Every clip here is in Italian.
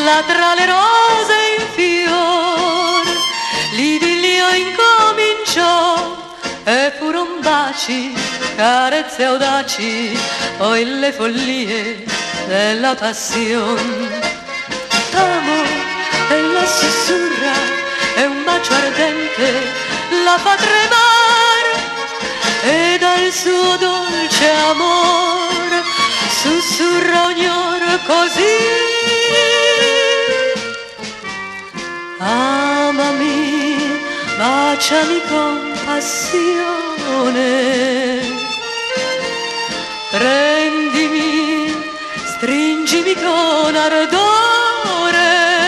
là tra le rose in fior, l'idillio incominciò, e furon baci, carezze audaci, poi le follie della passione. T'amo e la sussurra, e un bacio ardente la fa tremar, e dal suo dolce amor sussurra ognor così. Amami, baciami con passione, prendimi, stringimi con ardore,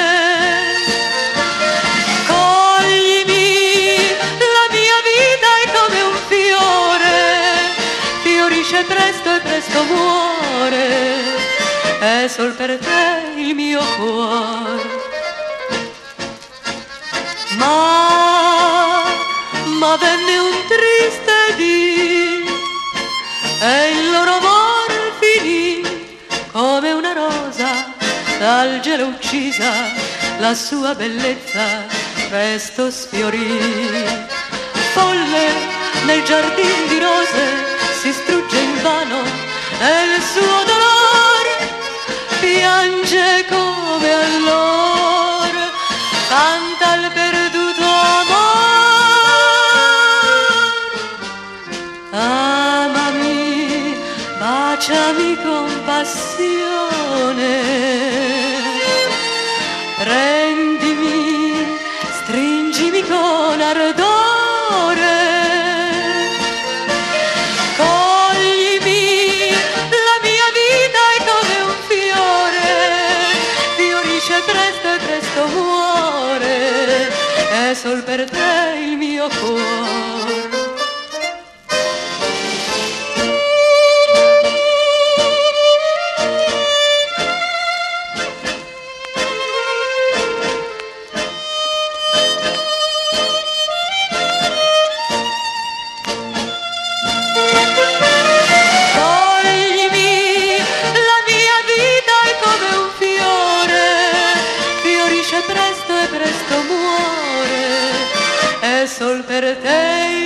coglimi, la mia vita è come un fiore, fiorisce presto e presto muore, è sol per te il mio cuore. Ma venne un triste dì, e il loro amor finì come una rosa dal gelo uccisa, la sua bellezza presto sfiorì. Folle nel giardin di rose si strugge invano, e il suo dolore piange come allor, canta il perduto amor. Amami, baciami con passione, prendimi, stringimi con ardore, coglimi, la mia vita è come un fiore, fiorisce presto e presto muore, è sol per te il mio cuore. Presto e presto muore, è sol per te